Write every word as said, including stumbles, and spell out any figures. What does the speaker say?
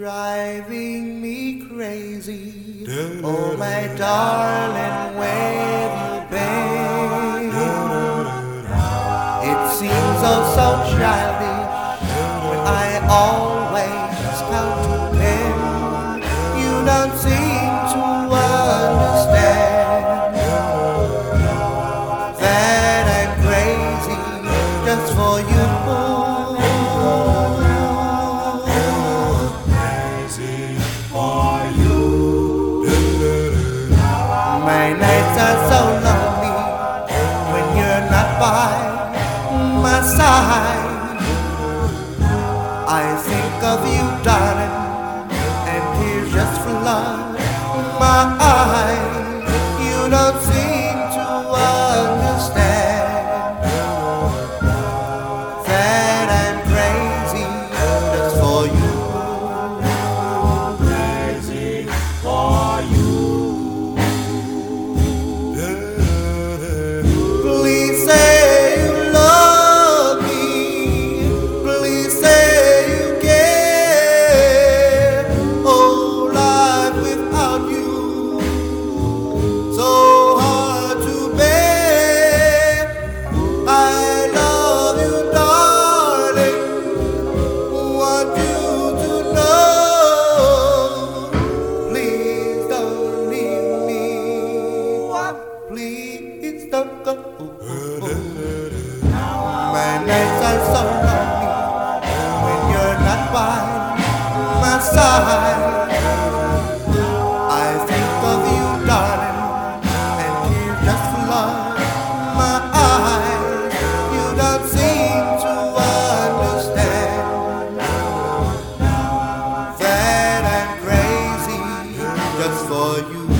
driving me crazy. Oh, my darling, where you been? It seems oh so childish when I always count to ten. You don't seem to understand that I'm crazy just for you. My nights are so lonely when you're not by my side. I think of you, darling, and tears just flood my eyes. You don't seem to understand that I'm crazy just for you. Crazy for you. Please say you love me. Please say you care. Oh, life without you, so hard to bear. I love you, darling. Want you to know. Please don't leave me. Please don't go. My nights are so lonely when you're not by my side. I think of you, darling, and tears just flood my eyes. You don't seem to understand that I'm crazy just for you.